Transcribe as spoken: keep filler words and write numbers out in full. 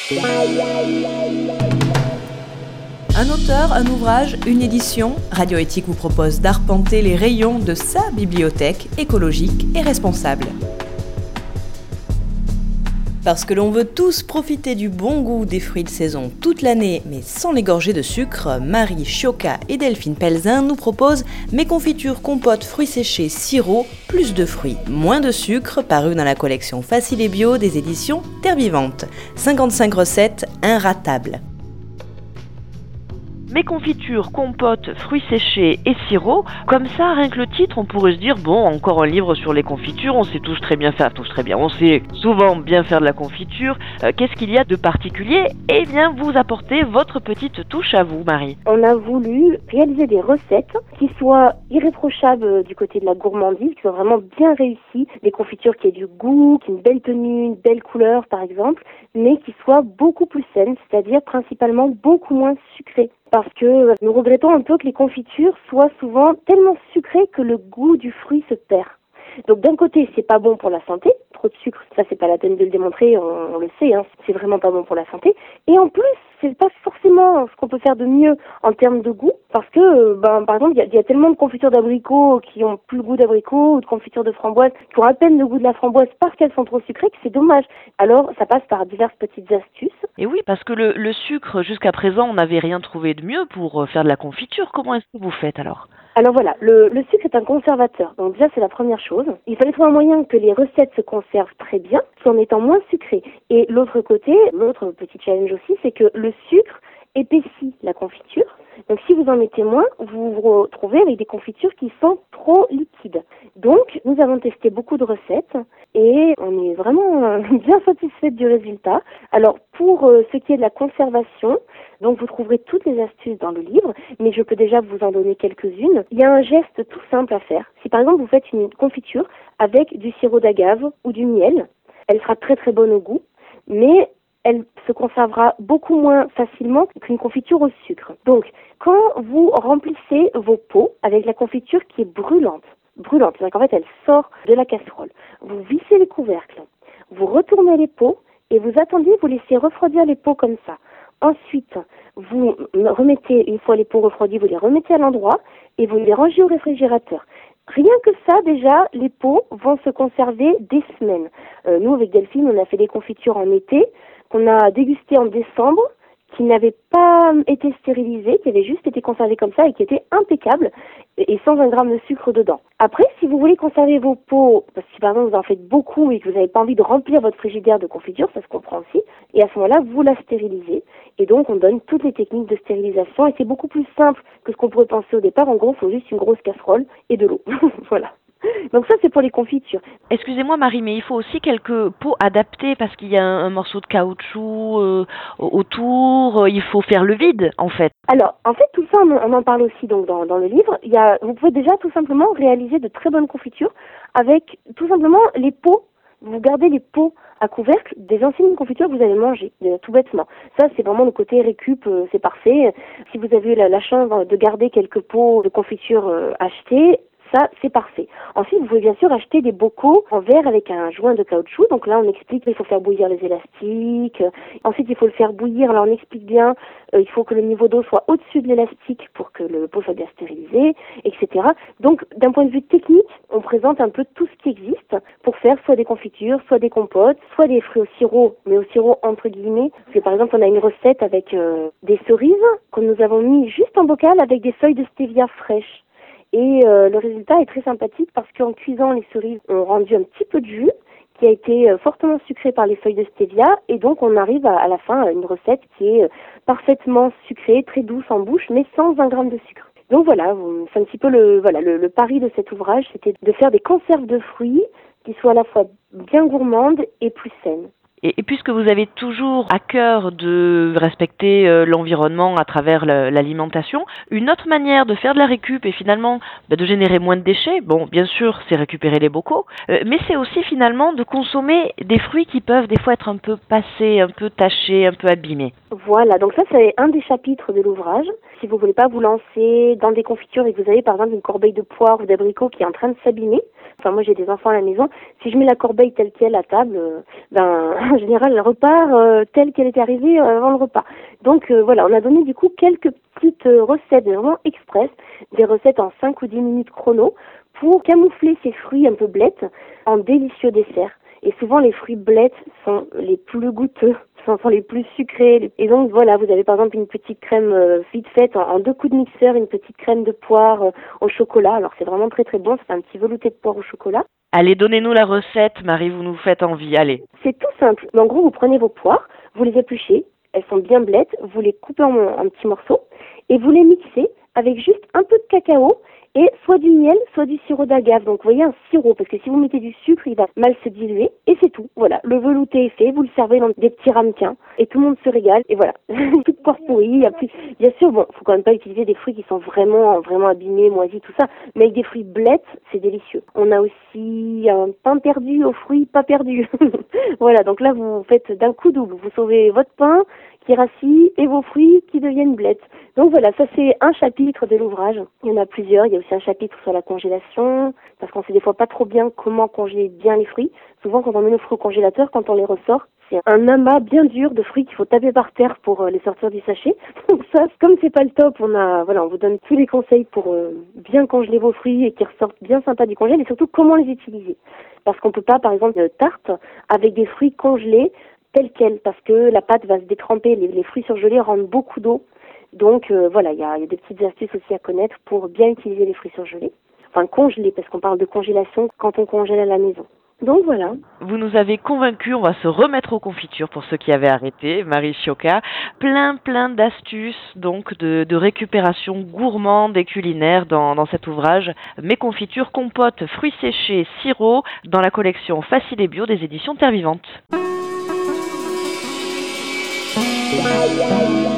Un auteur, un ouvrage, une édition, Radio Éthique vous propose d'arpenter les rayons de sa bibliothèque écologique et responsable. Parce que l'on veut tous profiter du bon goût des fruits de saison toute l'année, mais sans les gorger de sucre, Marie Chioca et Delphine Pelzin nous proposent Mes confitures, compotes, fruits séchés, sirop, plus de fruits, moins de sucre, paru dans la collection Facile et Bio des éditions Terre Vivante. cinquante-cinq recettes inratables. Mes confitures, compotes, fruits séchés et sirop, comme ça, rien que le titre, on pourrait se dire, bon, encore un livre sur les confitures, on sait tous très bien faire, tous très bien, on sait souvent bien faire de la confiture, euh, qu'est-ce qu'il y a de particulier? Eh bien, vous apportez votre petite touche à vous, Marie. On a voulu réaliser des recettes qui soient irréprochables du côté de la gourmandise, qui soient vraiment bien réussies, des confitures qui aient du goût, qui aient une belle tenue, une belle couleur, par exemple, mais qui soient beaucoup plus saines, c'est-à-dire principalement beaucoup moins sucrées. Parce que nous regrettons un peu que les confitures soient souvent tellement sucrées que le goût du fruit se perd. Donc d'un côté, c'est pas bon pour la santé, trop de sucre, ça c'est pas la peine de le démontrer, on, on le sait, hein, c'est vraiment pas bon pour la santé. Et en plus, c'est pas forcément ce qu'on peut faire de mieux en termes de goût, parce que, ben, par exemple, il y, y a tellement de confitures d'abricots qui ont plus le goût d'abricot, ou de confitures de framboise qui ont à peine le goût de la framboise parce qu'elles sont trop sucrées, que c'est dommage. Alors, ça passe par diverses petites astuces. Et oui, parce que le, le sucre, jusqu'à présent, on n'avait rien trouvé de mieux pour faire de la confiture. Comment est-ce que vous faites alors ? Alors voilà, le, le sucre est un conservateur, donc déjà c'est la première chose. Il fallait trouver un moyen que les recettes se conservent très bien, tout en étant moins sucrées. Et l'autre côté, l'autre petit challenge aussi, c'est que le sucre épaissit la confiture. Donc si vous en mettez moins, vous vous retrouvez avec des confitures qui sont trop liquides. Donc nous avons testé beaucoup de recettes et on est vraiment bien satisfait du résultat. Alors pour euh, ce qui est de la conservation, donc vous trouverez toutes les astuces dans le livre, mais je peux déjà vous en donner quelques-unes. Il y a un geste tout simple à faire. Si par exemple vous faites une confiture avec du sirop d'agave ou du miel, elle sera très très bonne au goût, mais elle se conservera beaucoup moins facilement qu'une confiture au sucre. Donc, quand vous remplissez vos pots avec la confiture qui est brûlante, brûlante, c'est-à-dire qu'en fait elle sort de la casserole, vous vissez les couvercles, vous retournez les pots et vous attendez, vous laissez refroidir les pots comme ça. Ensuite, vous remettez, une fois les pots refroidis, vous les remettez à l'endroit et vous les rangez au réfrigérateur. Rien que ça, déjà, les pots vont se conserver des semaines. Euh, nous, avec Delphine, on a fait des confitures en été, qu'on a dégustées en décembre, qui n'avaient pas été stérilisées, qui avaient juste été conservées comme ça et qui étaient impeccables et sans un gramme de sucre dedans. Après, si vous voulez conserver vos pots, parce que si par exemple vous en faites beaucoup et que vous n'avez pas envie de remplir votre frigidaire de confiture, ça se comprend aussi, et à ce moment-là, vous la stérilisez. Et donc, on donne toutes les techniques de stérilisation et c'est beaucoup plus simple que ce qu'on pourrait penser au départ. En gros, il faut juste une grosse casserole et de l'eau. Voilà. Donc ça, c'est pour les confitures. Excusez-moi Marie, mais il faut aussi quelques pots adaptés parce qu'il y a un, un morceau de caoutchouc euh, autour, il faut faire le vide en fait. Alors, en fait, tout ça, on en parle aussi donc dans, dans le livre. Il y a, vous pouvez déjà tout simplement réaliser de très bonnes confitures avec tout simplement les pots. Vous gardez les pots à couvercle des anciennes confitures que vous avez mangées, tout bêtement. Ça, c'est vraiment le côté récup, euh, c'est parfait. Si vous avez eu la, la chance de garder quelques pots de confiture euh, achetés, ça, c'est parfait. Ensuite, vous pouvez bien sûr acheter des bocaux en verre avec un joint de caoutchouc. Donc là, on explique qu'il faut faire bouillir les élastiques. Ensuite, il faut le faire bouillir. Là, on explique bien, euh, il faut que le niveau d'eau soit au-dessus de l'élastique pour que le pot soit bien stérilisé, et cetera. Donc, d'un point de vue technique, on présente un peu tout ce qui existe pour faire soit des confitures, soit des compotes, soit des fruits au sirop, mais au sirop entre guillemets. Parce que par exemple, on a une recette avec euh, des cerises que nous avons mis juste en bocal avec des feuilles de stevia fraîches. Et euh, le résultat est très sympathique parce qu'en cuisant, les cerises ont rendu un petit peu de jus qui a été euh, fortement sucré par les feuilles de stevia. Et donc, on arrive à, à la fin à une recette qui est euh, parfaitement sucrée, très douce en bouche, mais sans un gramme de sucre. Donc voilà, c'est un petit peu le, voilà, le, le pari de cet ouvrage, c'était de faire des conserves de fruits qui soient à la fois bien gourmandes et plus saines. Et, et puisque vous avez toujours à cœur de respecter euh, l'environnement à travers le, l'alimentation, une autre manière de faire de la récup et finalement bah, de générer moins de déchets, bon, bien sûr, c'est récupérer les bocaux, euh, mais c'est aussi finalement de consommer des fruits qui peuvent des fois être un peu passés, un peu tachés, un peu abîmés. Voilà, donc ça c'est un des chapitres de l'ouvrage. Si vous voulez pas vous lancer dans des confitures et que vous avez par exemple une corbeille de poire ou d'abricots qui est en train de s'abîmer, enfin moi j'ai des enfants à la maison, si je mets la corbeille telle qu'elle à table, euh, ben en général elle repart euh, telle qu'elle était arrivée euh, avant le repas. Donc euh, voilà, on a donné du coup quelques petites euh, recettes vraiment express, des recettes en cinq ou dix minutes chrono pour camoufler ces fruits un peu blettes en délicieux desserts. Et souvent, les fruits blettes sont les plus goûteux, sont, sont les plus sucrés. Et donc, voilà, vous avez par exemple une petite crème euh, vite faite en, en deux coups de mixeur, une petite crème de poire euh, au chocolat. Alors, c'est vraiment très très bon, c'est un petit velouté de poire au chocolat. Allez, donnez-nous la recette, Marie, vous nous faites envie, allez. C'est tout simple. Mais en gros, vous prenez vos poires, vous les épluchez, elles sont bien blettes, vous les coupez en, en petits morceaux et vous les mixez avec juste un peu de cacao et soit du miel, soit du sirop d'agave. Donc, vous voyez, un sirop, parce que si vous mettez du sucre, il va mal se diluer. Et c'est tout. Voilà, le velouté est fait. Vous le servez dans des petits ramequins. Et tout le monde se régale. Et voilà, plus de poire pourrie. Il y a plus... Bien sûr, bon, faut quand même pas utiliser des fruits qui sont vraiment, vraiment abîmés, moisis, tout ça. Mais avec des fruits blettes, c'est délicieux. On a aussi un pain perdu aux fruits pas perdus. Voilà, donc là, vous faites d'un coup double. Vous sauvez votre pain qui rassit et vos fruits qui deviennent blettes. Donc voilà, ça c'est un chapitre de l'ouvrage. Il y en a plusieurs. Il y a aussi un chapitre sur la congélation, parce qu'on sait des fois pas trop bien comment congeler bien les fruits. Souvent, quand on met nos fruits au congélateur, quand on les ressort, c'est un amas bien dur de fruits qu'il faut taper par terre pour euh, les sortir du sachet. Donc ça, comme c'est pas le top, on a, voilà, on vous donne tous les conseils pour euh, bien congeler vos fruits et qu'ils ressortent bien sympas du congèle, et surtout comment les utiliser. Parce qu'on peut pas, par exemple, une tarte avec des fruits congelés tels quels, parce que la pâte va se détremper, les, les fruits surgelés rendent beaucoup d'eau. Donc euh, voilà, il y a, y a des petites astuces aussi à connaître pour bien utiliser les fruits surgelés. Enfin, congelés, parce qu'on parle de congélation quand on congèle à la maison. Donc voilà. Vous nous avez convaincus, on va se remettre aux confitures pour ceux qui avaient arrêté, Marie Chiocca. Plein, plein d'astuces, donc, de, de récupération gourmande et culinaire dans, dans cet ouvrage. Mes confitures, compotes, fruits séchés, sirop, dans la collection Facile et Bio des éditions Terre Vivante.